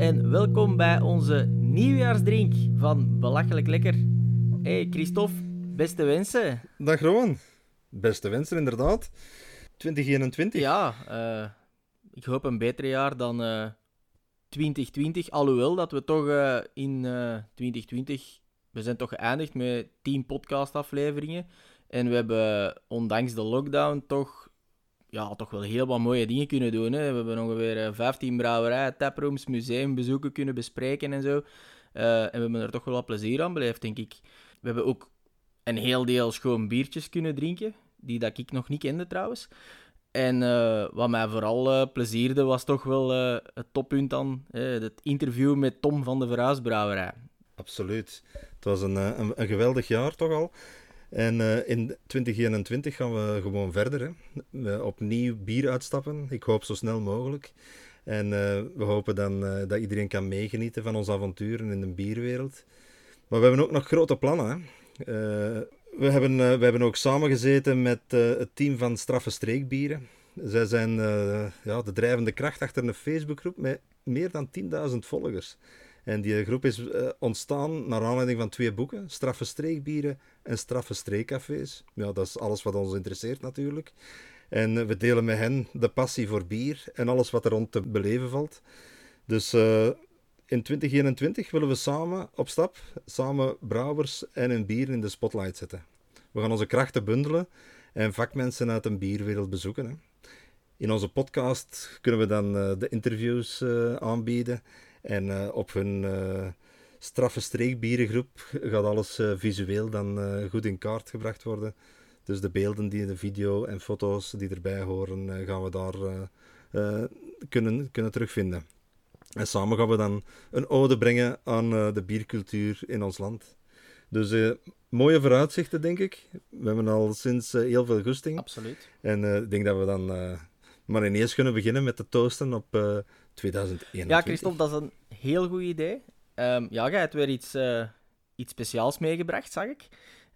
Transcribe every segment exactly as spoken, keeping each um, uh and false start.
en welkom bij onze nieuwjaarsdrink van Belachelijk Lekker. Hey Christophe, beste wensen. Dag Rowan, beste wensen inderdaad. twintig eenentwintig. Ja, uh, ik hoop een beter jaar dan uh, twintig twintig, alhoewel dat we toch uh, in uh, twintig twintig, we zijn toch geëindigd met tien podcastafleveringen en we hebben ondanks de lockdown toch... Ja, toch wel heel wat mooie dingen kunnen doen. Hè. We hebben ongeveer vijftien brouwerijen, taprooms, museumbezoeken kunnen bespreken en zo. Uh, en we hebben er toch wel wat plezier aan beleefd, denk ik. We hebben ook een heel deel schoon biertjes kunnen drinken, die dat ik nog niet kende trouwens. En uh, wat mij vooral uh, plezierde was toch wel uh, het toppunt dan, uh, het interview met Tom van de Verhuisbrouwerij. Absoluut. Het was een, een, een geweldig jaar toch al. En uh, in twintig eenentwintig gaan we gewoon verder. Hè. We opnieuw bier uitstappen. Ik hoop zo snel mogelijk. En uh, we hopen dan uh, dat iedereen kan meegenieten van onze avonturen in de bierwereld. Maar we hebben ook nog grote plannen. Hè. Uh, we, hebben, uh, we hebben ook samengezeten met uh, het team van Straffe Streekbieren. Zij zijn uh, ja, de drijvende kracht achter een Facebookgroep met meer dan tienduizend volgers. En die groep is uh, ontstaan naar aanleiding van twee boeken, Straffe Streekbieren en Straffe Streekcafés. Ja, dat is alles wat ons interesseert natuurlijk. En uh, we delen met hen de passie voor bier en alles wat er rond te beleven valt. Dus uh, in twintig eenentwintig willen we samen op stap, samen brouwers en een bier in de spotlight zetten. We gaan onze krachten bundelen en vakmensen uit een bierwereld bezoeken. Hè. In onze podcast kunnen we dan uh, de interviews uh, aanbieden. En uh, op hun uh, straffe streekbierengroep gaat alles uh, visueel dan uh, goed in kaart gebracht worden. Dus de beelden, die, de video en foto's die erbij horen, uh, gaan we daar uh, uh, kunnen, kunnen terugvinden. En samen gaan we dan een ode brengen aan uh, de biercultuur in ons land. Dus uh, mooie vooruitzichten, denk ik. We hebben al sinds uh, heel veel goesting. Absoluut. En uh, ik denk dat we dan uh, maar ineens kunnen beginnen met te toosten op... Uh, twintig eenentwintig. Ja, Christophe, dat is een heel goed idee. Um, ja, jij hebt weer iets, uh, iets speciaals meegebracht, zag ik.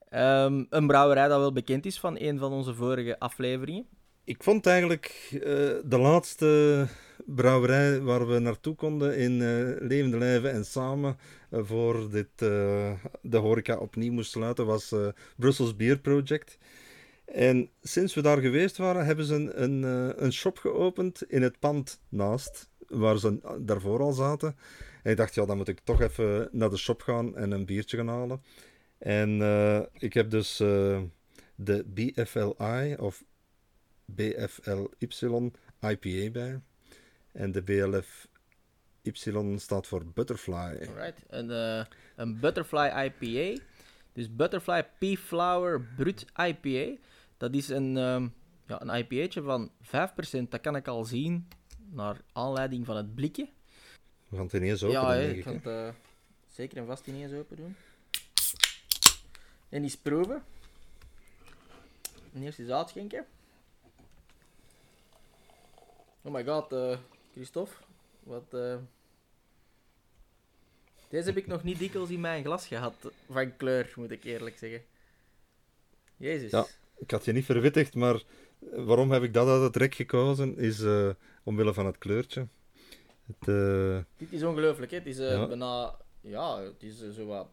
Um, een brouwerij dat wel bekend is van een van onze vorige afleveringen. Ik vond eigenlijk uh, de laatste brouwerij waar we naartoe konden in uh, levende lijven en samen uh, voor dit, uh, de horeca opnieuw moest sluiten, was uh, Brussels Beer Project. En sinds we daar geweest waren, hebben ze een, een, uh, een shop geopend in het pand naast, waar ze daarvoor al zaten. En ik dacht, ja, dan moet ik toch even naar de shop gaan en een biertje gaan halen. En uh, ik heb dus uh, de B F L I of B F L Y I P A bij. En de B L F Y staat voor Butterfly. Alright, een, uh, een Butterfly I P A. Dus Butterfly Pea Flower Brut I P A. Dat is een, um, ja, een I P A'tje van vijf procent. Dat kan ik al zien. Naar aanleiding van het blikje. We gaan het ineens open ja, doen, he, denk ik ik. ga het uh, zeker en vast ineens open doen. En eens proeven. En eerst eens uitschenken. Oh my god, uh, Christophe. Wat, uh... Deze heb ik nog niet dikwijls in mijn glas gehad. Van kleur, moet ik eerlijk zeggen. Jezus. Ja, ik had je niet verwittigd, maar waarom heb ik dat uit het rek gekozen? Is uh, omwille van het kleurtje. Het, uh... Dit is ongelooflijk, hè? Het is uh, ja. bijna, ja, het is uh, zo wat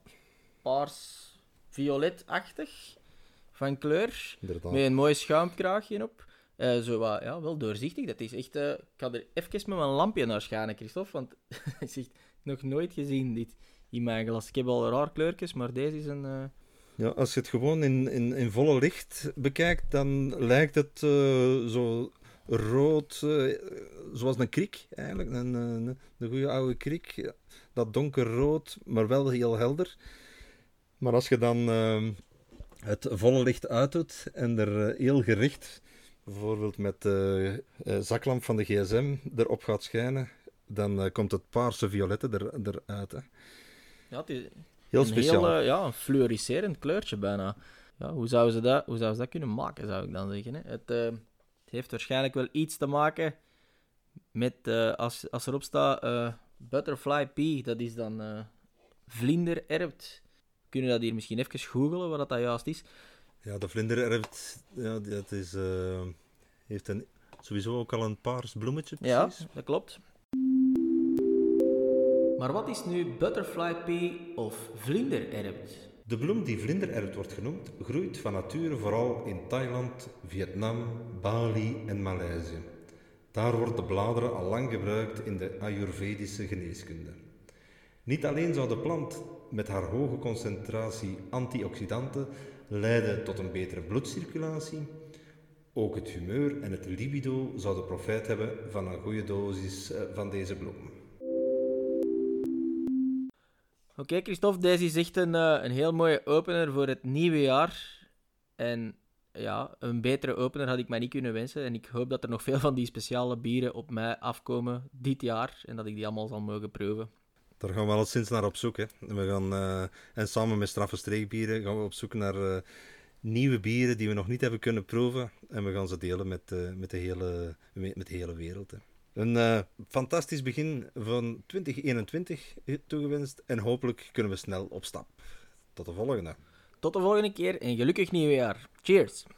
paars-violet-achtig van kleur. Inderdaad. Met een mooi schuimkraagje op. Uh, zo wat, ja, wel doorzichtig. Dat is echt, uh, ik ga er even met mijn lampje naar schijnen, Christophe, want ik heb nog nooit gezien dit in mijn glas. Ik heb al raar kleurtjes, maar deze is een... Uh... Ja, als je het gewoon in, in, in volle licht bekijkt, dan lijkt het uh, zo rood, uh, zoals een kriek eigenlijk, een, een, een goede oude kriek. Dat donkerrood, maar wel heel helder. Maar als je dan uh, het volle licht uitdoet en er uh, heel gericht, bijvoorbeeld met de uh, uh, zaklamp van de gsm, erop gaat schijnen, dan uh, komt het paarse violette er, eruit. Hè. Ja, het is... Heel een speciaal. Heel, uh, ja, een fluoriserend kleurtje bijna. Ja, hoe zouden ze dat, hoe zouden ze dat kunnen maken, zou ik dan zeggen. Hè? Het, uh, het heeft waarschijnlijk wel iets te maken met, uh, als, als erop staat, uh, Butterfly Pea, dat is dan uh, vlinder erft. We kunnen dat hier misschien even googlen, wat dat juist is. Ja, de vlinder erft, ja, dat is, uh, heeft een, sowieso ook al een paars bloemetje, precies. Ja, dat klopt. Maar wat is nu butterfly pea of vlindererwt? De bloem die vlindererwt wordt genoemd, groeit van nature vooral in Thailand, Vietnam, Bali en Maleisië. Daar worden de bladeren al lang gebruikt in de Ayurvedische geneeskunde. Niet alleen zou de plant met haar hoge concentratie antioxidanten leiden tot een betere bloedcirculatie, ook het humeur en het libido zouden profijt hebben van een goede dosis van deze bloem. Oké, okay, Christophe, deze is echt een, uh, een heel mooie opener voor het nieuwe jaar. En ja, een betere opener had ik mij niet kunnen wensen. En ik hoop dat er nog veel van die speciale bieren op mij afkomen dit jaar. En dat ik die allemaal zal mogen proeven. Daar gaan we al sinds naar op zoek. Hè. We gaan, uh, en samen met Straffe Streekbieren gaan we op zoek naar uh, nieuwe bieren die we nog niet hebben kunnen proeven. En we gaan ze delen met, uh, met, de, hele, met de hele wereld. Hè. Een uh, fantastisch begin van twintig eenentwintig toegewenst. En hopelijk kunnen we snel op stap. Tot de volgende. Tot de volgende keer en gelukkig nieuwjaar. Cheers!